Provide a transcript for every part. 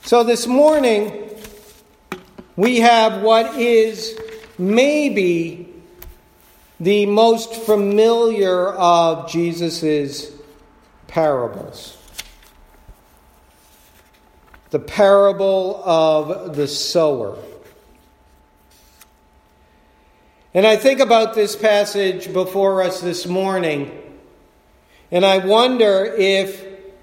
So this morning, we have what is maybe the most familiar of Jesus' parables. The parable of the sower. And I think about this passage before us this morning, and I wonder if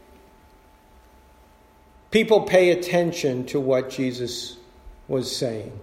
people pay attention to what Jesus was saying.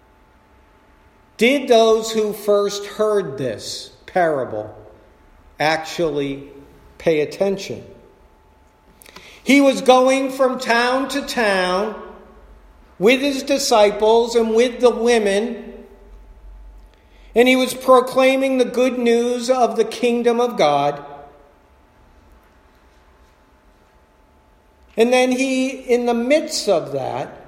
Did those who first heard this parable actually pay attention? He was going from town to town with his disciples and with the women, and he was proclaiming the good news of the kingdom of God. And then he, in the midst of that,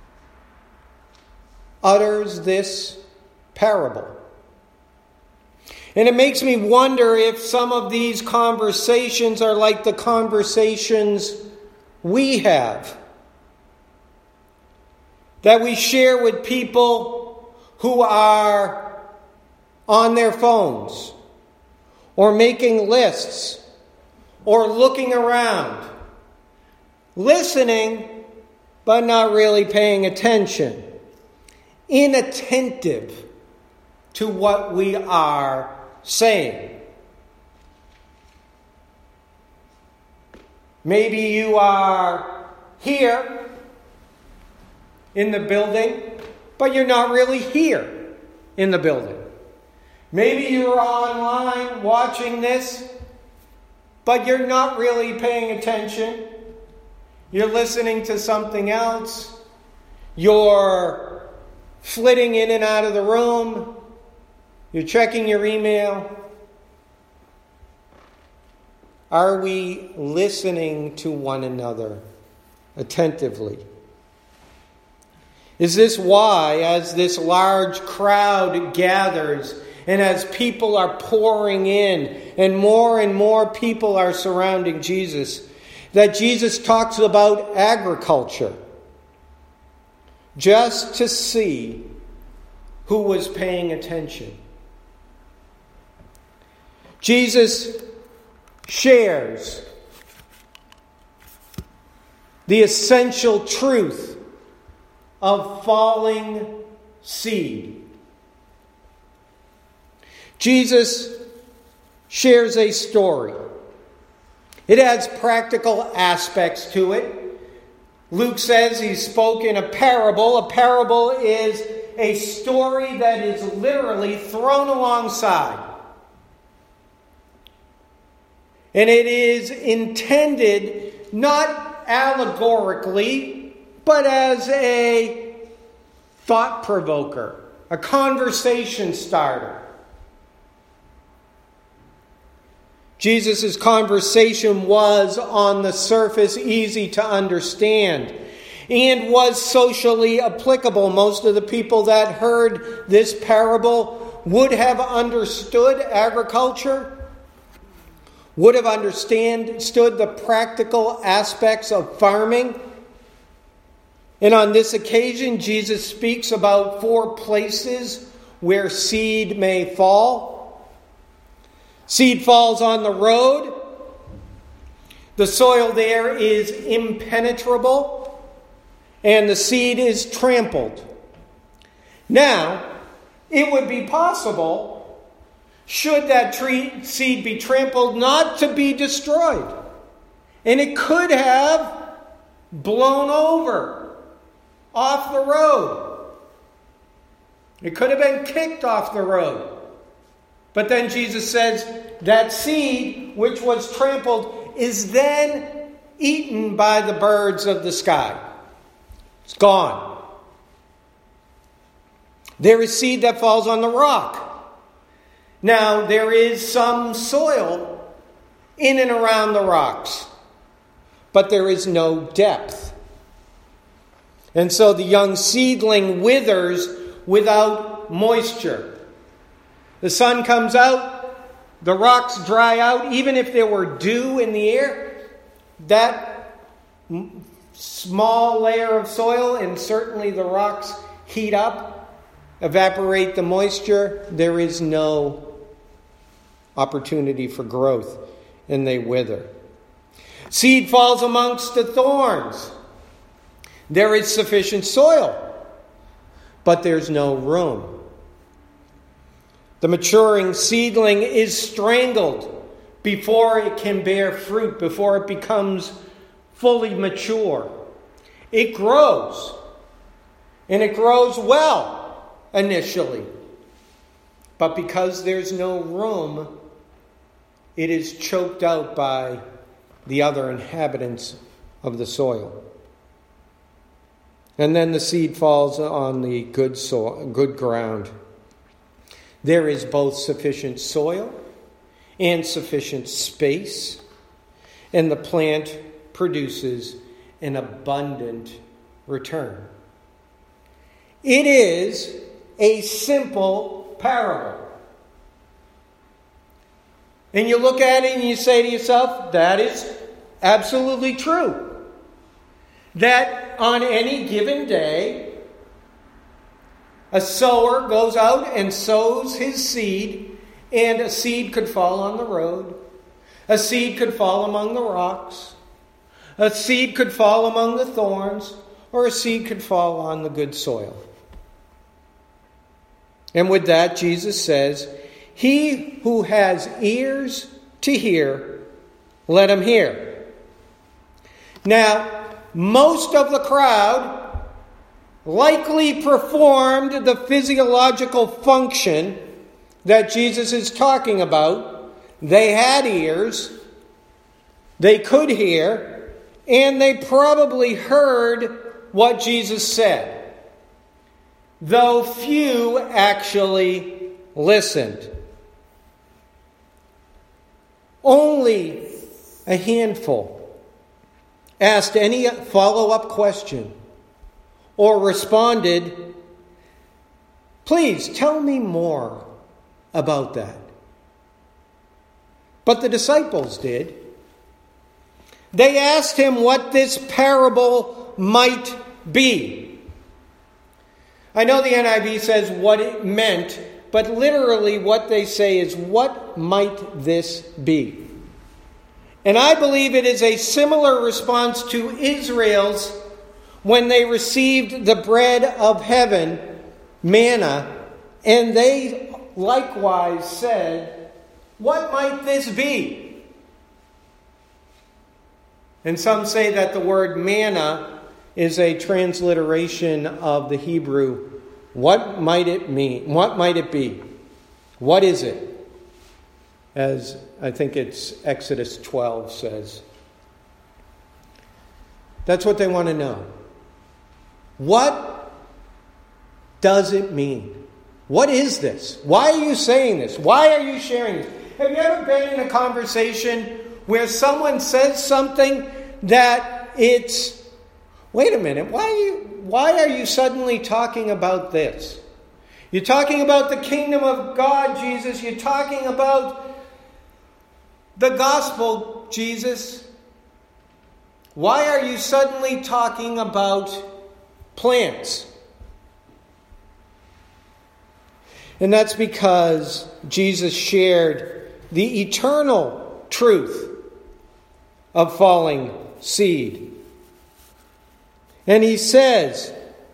utters this parable. And it makes me wonder if some of these conversations are like the conversations we have, that we share with people who are on their phones, or making lists, or looking around, listening, but not really paying attention, inattentive to what we are saying. Maybe you are here in the building, but you're not really here in the building. Maybe you're online watching this, but you're not really paying attention. You're listening to something else. You're flitting in and out of the room. You're checking your email. Are we listening to one another attentively? Is this why, as this large crowd gathers, and as people are pouring in, and more people are surrounding Jesus, that Jesus talks about agriculture, just to see who was paying attention? Jesus shares the essential truth of falling seed. Jesus shares a story. It has practical aspects to it. Luke says he spoke in a parable. A parable is a story that is literally thrown alongside. And it is intended not allegorically, but as a thought provoker, a conversation starter. Jesus' conversation was, on the surface, easy to understand and was socially applicable. Most of the people that heard this parable would have understood agriculture, would have understood the practical aspects of farming. And on this occasion, Jesus speaks about 4 places where seed may fall. Seed falls on the road. The soil there is impenetrable, and the seed is trampled. Now, it would be possible, should that seed be trampled, not to be destroyed. And it could have blown over off the road. It could have been kicked off the road. But then Jesus says that seed which was trampled is then eaten by the birds of the sky. It's gone. There is seed that falls on the rock. Now, there is some soil in and around the rocks, but there is no depth. And so the young seedling withers without moisture. The sun comes out, the rocks dry out. Even if there were dew in the air, that small layer of soil, and certainly the rocks heat up, evaporate the moisture, there is no opportunity for growth, and they wither. Seed falls amongst the thorns. There is sufficient soil, but there's no room. The maturing seedling is strangled before it can bear fruit, before it becomes fully mature. It grows, and it grows well initially. But because there's no room, it is choked out by the other inhabitants of the soil. And then the seed falls on the good soil, good ground. There is both sufficient soil and sufficient space, and the plant produces an abundant return. It is a simple parable. And you look at it and you say to yourself, that is absolutely true. That on any given day, a sower goes out and sows his seed, and a seed could fall on the road. A seed could fall among the rocks. A seed could fall among the thorns, or a seed could fall on the good soil. And with that, Jesus says, "He who has ears to hear, let him hear." Now, most of the crowd likely performed the physiological function that Jesus is talking about. They had ears, they could hear, and they probably heard what Jesus said, though few actually listened. Only a handful asked any follow-up question or responded, "Please tell me more about that." But the disciples did. They asked him what this parable might be. I know the NIV says what it meant, but literally what they say is, "What might this be?" And I believe it is a similar response to Israel's when they received the bread of heaven, manna, and they likewise said, "What might this be?" And some say that the word manna is a transliteration of the Hebrew, "What might it mean? What might it be? What is it?" As I think it's Exodus 12 says. That's what they want to know. What does it mean? What is this? Why are you saying this? Why are you sharing this? Have you ever been in a conversation where someone says something that it's, wait a minute, why are you suddenly talking about this? You're talking about the kingdom of God, Jesus. You're talking about the gospel, Jesus. Why are you suddenly talking about plants? And that's because Jesus shared the eternal truth of falling seed. And he says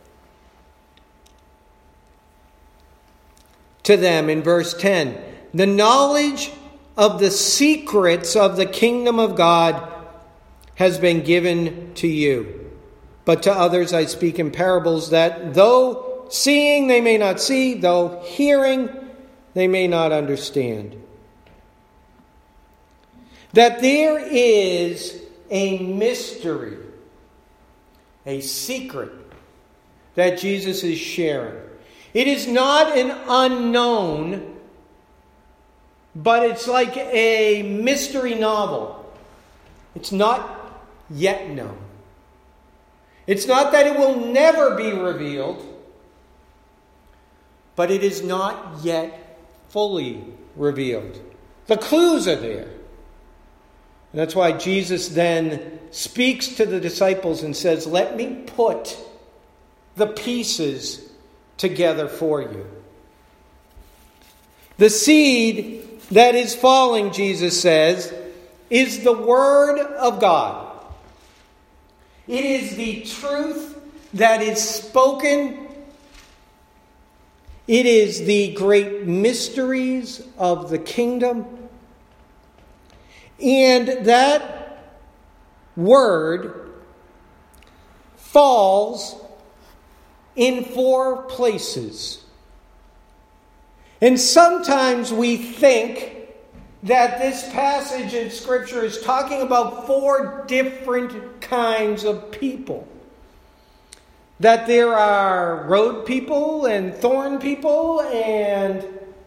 to them in verse 10, "The knowledge of the secrets of the kingdom of God has been given to you. But to others I speak in parables, that though seeing they may not see, though hearing they may not understand." That there is a mystery, a secret that Jesus is sharing. It is not an unknown, but it's like a mystery novel. It's not yet known. It's not that it will never be revealed, but it is not yet fully revealed. The clues are there. And that's why Jesus then speaks to the disciples and says, let me put the pieces together for you. The seed that is falling, Jesus says, is the Word of God. It is the truth that is spoken. It is the great mysteries of the kingdom. And that Word falls in 4 places. And sometimes we think that this passage in Scripture is talking about 4 different kinds of people. That there are road people and thorn people and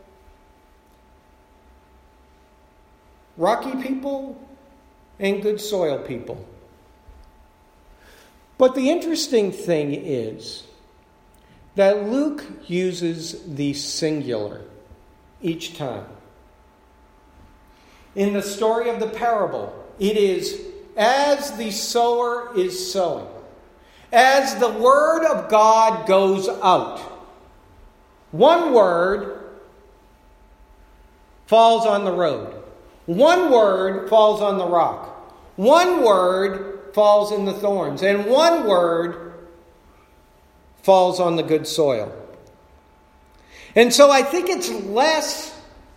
rocky people and good soil people. But the interesting thing is that Luke uses the singular each time. In the story of the parable, it is as the sower is sowing, as the word of God goes out. One word falls on the road. One word falls on the rock. One word falls in the thorns. And one word falls on the good soil. And so I think it's less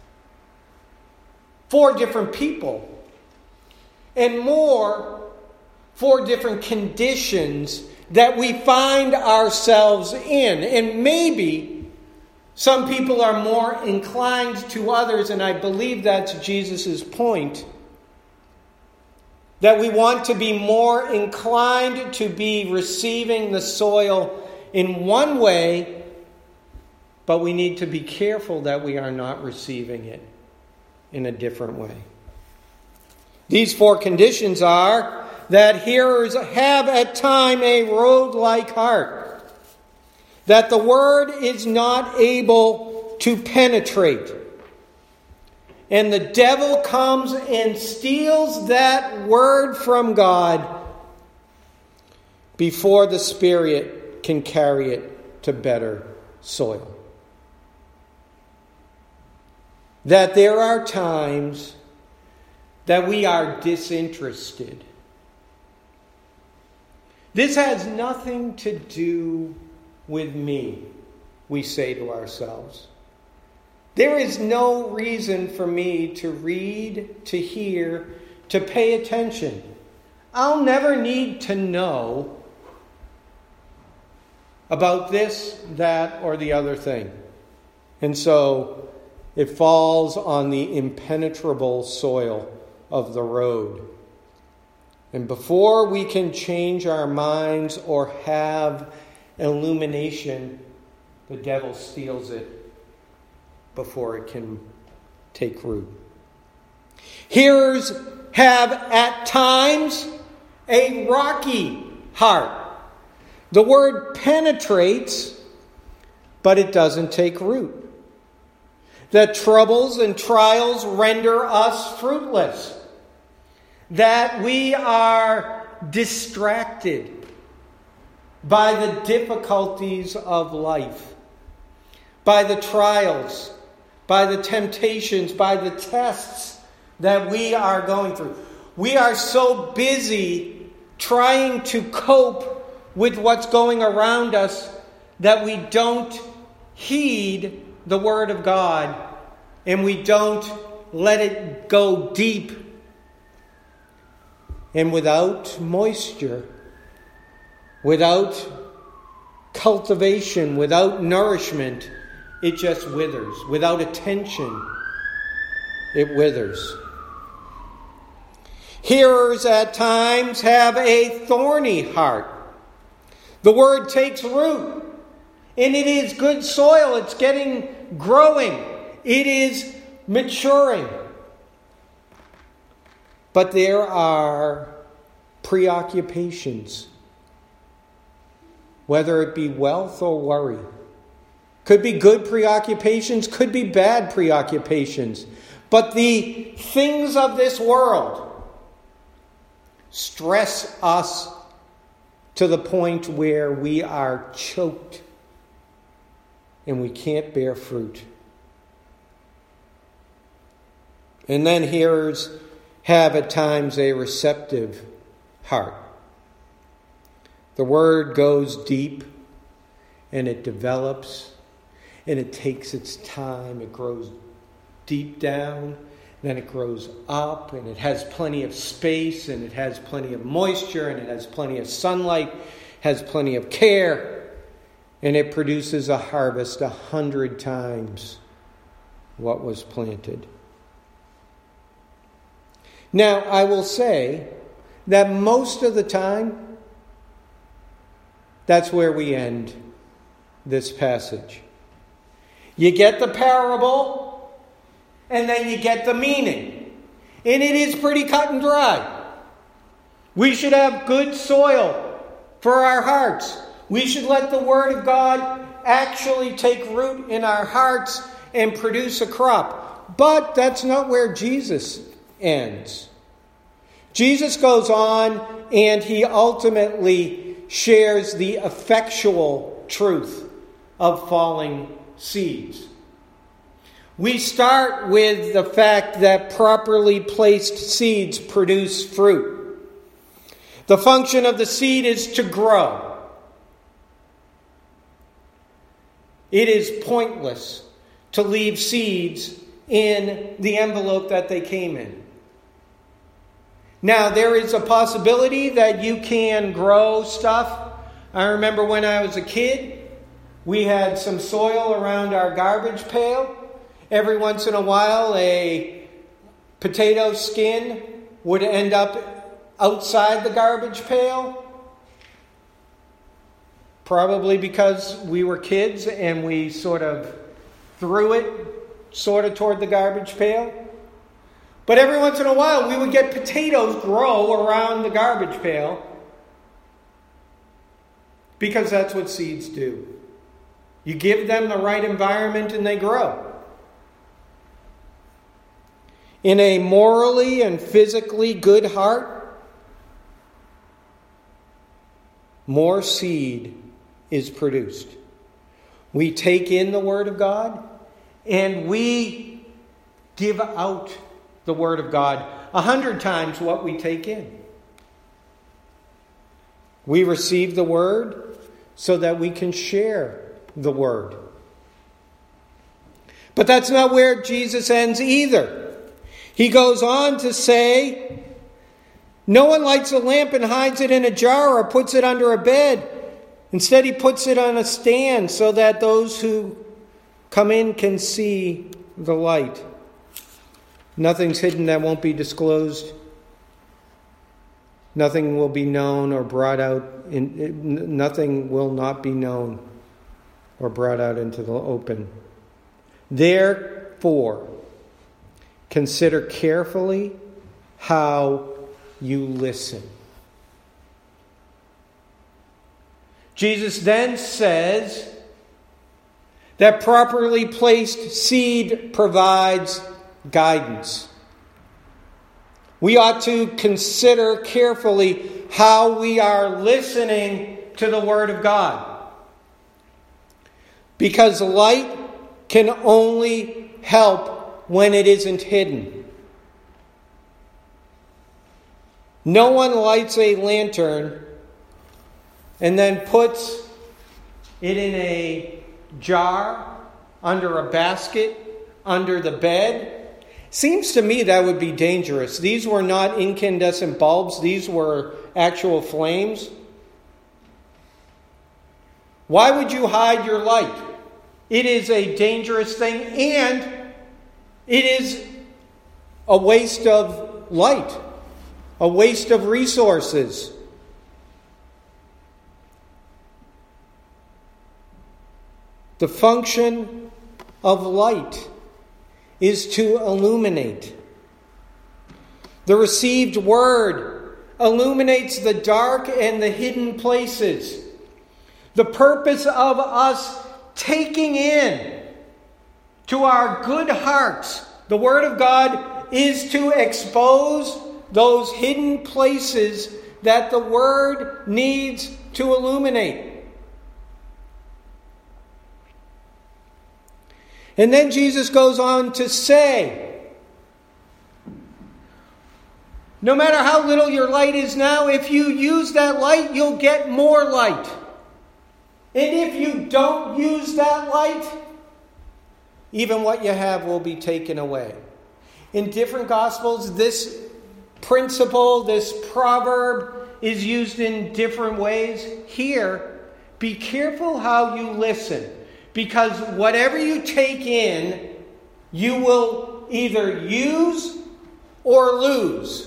4 different people and more 4 different conditions that we find ourselves in. And maybe some people are more inclined to others, and I believe that's Jesus' point, that we want to be more inclined to be receiving the soil in one way, but we need to be careful that we are not receiving it in a different way. These 4 conditions are that hearers have at time a road-like heart, that the word is not able to penetrate, and the devil comes and steals that word from God before the Spirit can carry it to better soil. That there are times that we are disinterested. This has nothing to do with me, we say to ourselves. There is no reason for me to read, to hear, to pay attention. I'll never need to know about this, that, or the other thing. And so it falls on the impenetrable soil of the road. And before we can change our minds or have illumination, the devil steals it before it can take root. Hearers have at times a rocky heart. The word penetrates, but it doesn't take root. That troubles and trials render us fruitless. That we are distracted by the difficulties of life, by the trials, by the temptations, by the tests that we are going through. We are so busy trying to cope with what's going around us that we don't heed the Word of God and we don't let it go deep. And without moisture, without cultivation, without nourishment, it just withers. Without attention, it withers. Hearers at times have a thorny heart. The word takes root, and it is good soil. It's growing. It is maturing. But there are preoccupations, whether it be wealth or worry. Could be good preoccupations, could be bad preoccupations. But the things of this world, stress us to the point where we are choked and we can't bear fruit. And then hearers have at times a receptive heart. The word goes deep and it develops and it takes its time. It grows deep down, then it grows up, and it has plenty of space, and it has plenty of moisture, and it has plenty of sunlight, has plenty of care, and it produces a harvest 100 times what was planted. Now, I will say that most of the time, that's where we end this passage. You get the parable, and then you get the meaning. And it is pretty cut and dry. We should have good soil for our hearts. We should let the Word of God actually take root in our hearts and produce a crop. But that's not where Jesus ends. Jesus goes on and he ultimately shares the effectual truth of falling seeds. We start with the fact that properly placed seeds produce fruit. The function of the seed is to grow. It is pointless to leave seeds in the envelope that they came in. Now, there is a possibility that you can grow stuff. I remember when I was a kid, we had some soil around our garbage pail. Every once in a while, a potato skin would end up outside the garbage pail. Probably because we were kids and we sort of threw it sort of toward the garbage pail. But every once in a while, we would get potatoes grow around the garbage pail because that's what seeds do. You give them the right environment and they grow. In a morally and physically good heart, more seed is produced. We take in the Word of God and we give out the Word of God 100 times what we take in. We receive the Word so that we can share the Word. But that's not where Jesus ends either. He goes on to say, no one lights a lamp and hides it in a jar or puts it under a bed. Instead, he puts it on a stand so that those who come in can see the light. Nothing's hidden that won't be disclosed. Nothing will be known or brought out. Nothing will not be known or brought out into the open. Therefore, consider carefully how you listen. Jesus then says that properly placed seed provides guidance. We ought to consider carefully how we are listening to the Word of God. Because light can only help when it isn't hidden. No one lights a lantern and then puts it in a jar, under a basket, under the bed. Seems to me that would be dangerous. These were not incandescent bulbs. These were actual flames. Why would you hide your light? It is a dangerous thing, and it is a waste of light, a waste of resources. The function of light is to illuminate. The received word illuminates the dark and the hidden places. The purpose of us taking in to our good hearts the Word of God is to expose those hidden places that the Word needs to illuminate. And then Jesus goes on to say, no matter how little your light is now, if you use that light, you'll get more light. And if you don't use that light, even what you have will be taken away. In different Gospels, this principle, this proverb, is used in different ways. Here, be careful how you listen, because whatever you take in, you will either use or lose.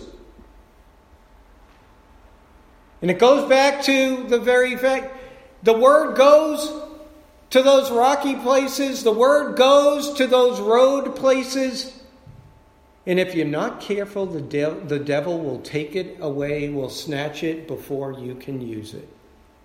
And it goes back to the very fact, the Word goes to those rocky places, the Word goes to those road places. And if you're not careful, the devil will take it away, will snatch it before you can use it.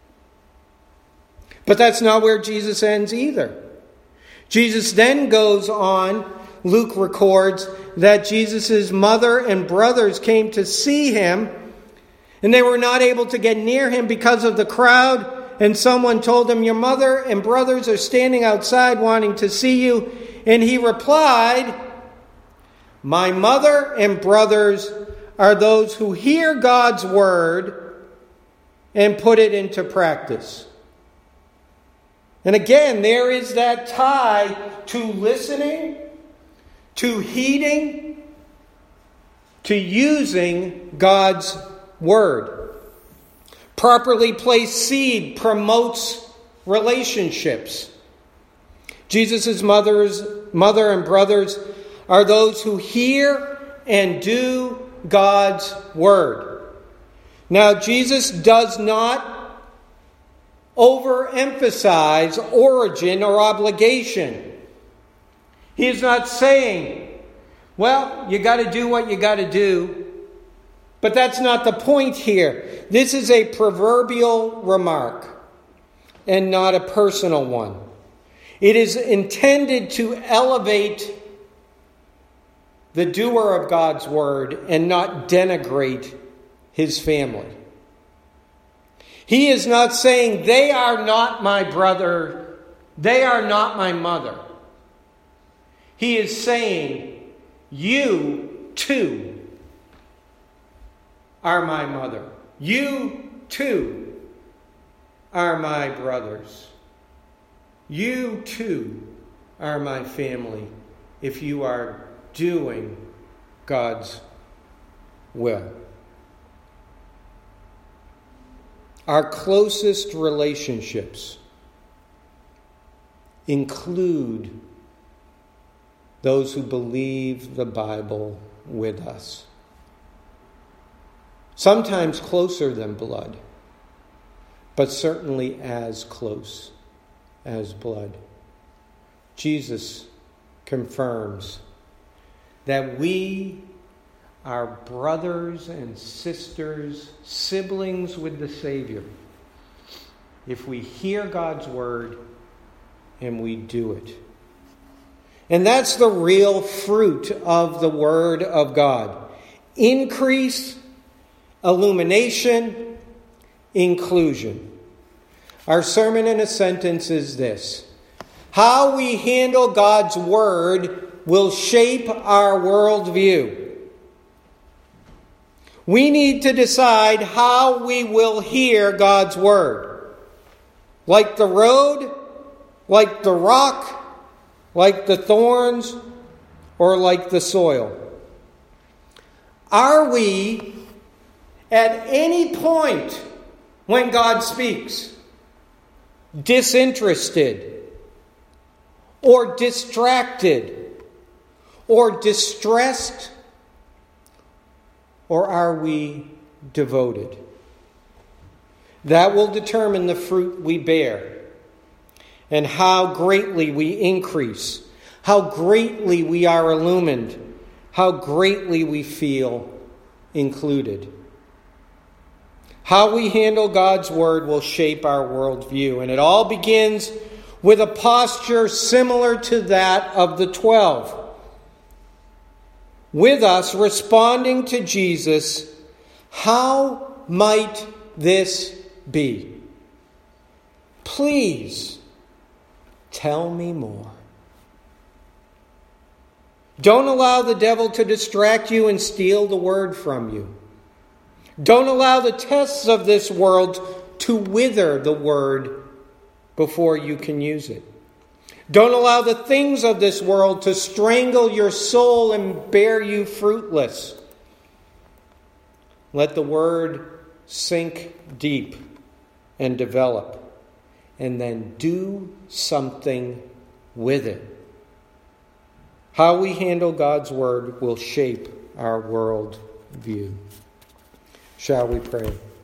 But that's not where Jesus ends either. Jesus then goes on, Luke records, that Jesus' mother and brothers came to see him, and they were not able to get near him because of the crowd. And someone told him, your mother and brothers are standing outside wanting to see you. And he replied, my mother and brothers are those who hear God's word and put it into practice. And again, there is that tie to listening, to heeding, to using God's word. Properly placed seed promotes relationships. Jesus' mother and brothers are those who hear and do God's word. Now, Jesus does not overemphasize origin or obligation. He is not saying, well, you got to do what you got to do. But that's not the point here. This is a proverbial remark and not a personal one. It is intended to elevate the doer of God's word and not denigrate his family. He is not saying, they are not my brother, they are not my mother. He is saying, you too are my mother. You too are my brothers. You too are my family if you are doing God's will. Our closest relationships include those who believe the Bible with us. Sometimes closer than blood, but certainly as close as blood. Jesus confirms that we are brothers and sisters, siblings with the Savior, if we hear God's word and we do it. And that's the real fruit of the Word of God. Increase, illumination, inclusion. Our sermon in a sentence is this: how we handle God's word will shape our worldview. We need to decide how we will hear God's word. Like the road, like the rock, like the thorns, or like the soil. Are we at any point when God speaks disinterested or distracted or distressed, or are we devoted? That will determine the fruit we bear and how greatly we increase, how greatly we are illumined, how greatly we feel included. How we handle God's word will shape our worldview, and it all begins with a posture similar to that of the 12. with us responding to Jesus, how might this be? Please tell me more. Don't allow the devil to distract you and steal the word from you. Don't allow the tests of this world to wither the word before you can use it. Don't allow the things of this world to strangle your soul and bear you fruitless. Let the word sink deep and develop, and then do something with it. How we handle God's word will shape our world view. Shall we pray?